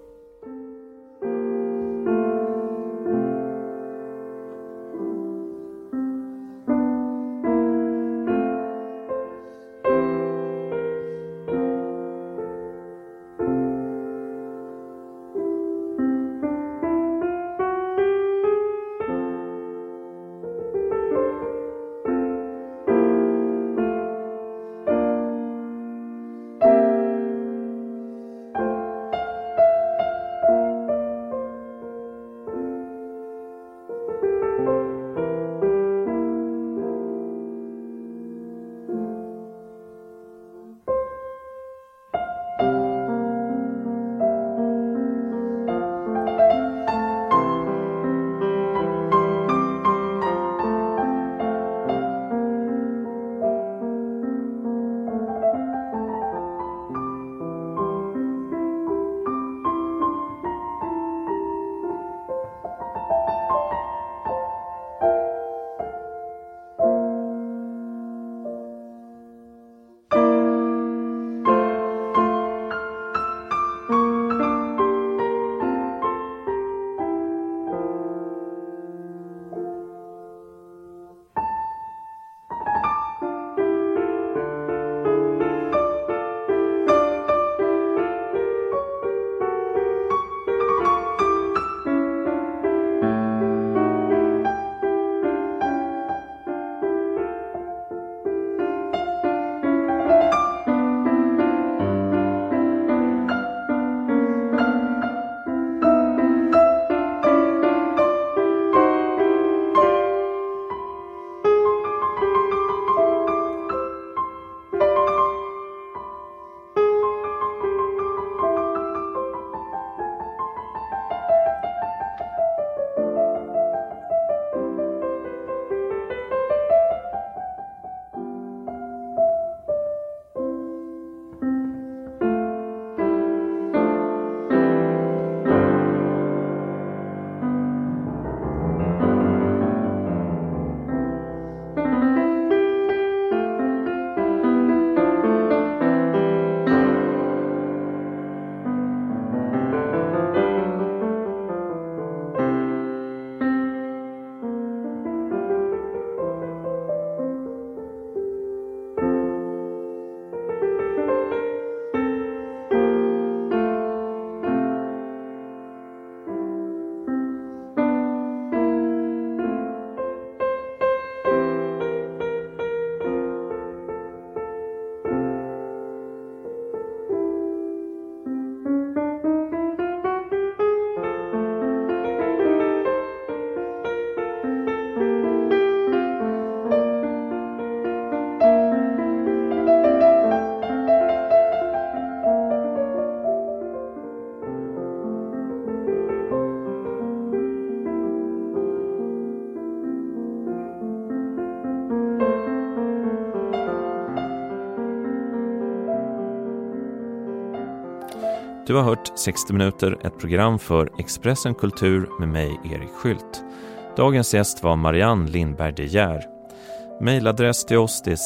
Du har hört 60 minuter, ett program för Expressen Kultur med mig, Erik Skylt. Dagens gäst var Marianne Lindberg de Geer. Mailadress till oss är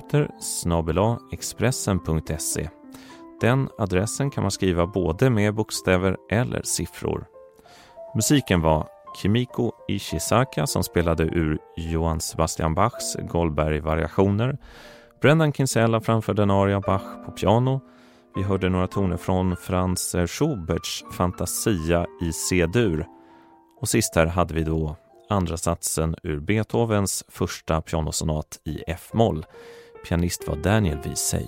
60minuter@expressen.se. Den adressen kan man skriva både med bokstäver eller siffror. Musiken var Kimiko Ishizaka som spelade ur Johann Sebastian Bachs Goldberg-variationer. Brendan Kinsella framförde en aria Bach på piano. Vi hörde några toner från Franz Schuberts Fantasia i C-dur. Och sist här hade vi då andra satsen ur Beethovens första pianosonat i F-moll. Pianist var Daniel Wiesey.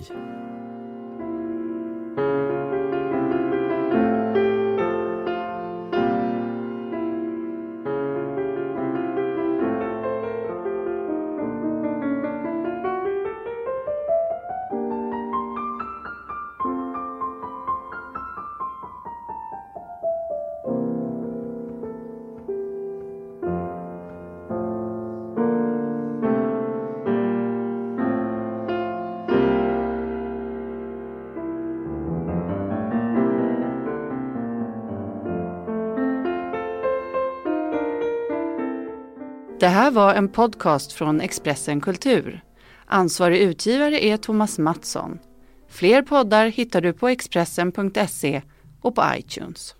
Det här var en podcast från Expressen Kultur. Ansvarig utgivare är Thomas Mattsson. Fler poddar hittar du på Expressen.se och på iTunes.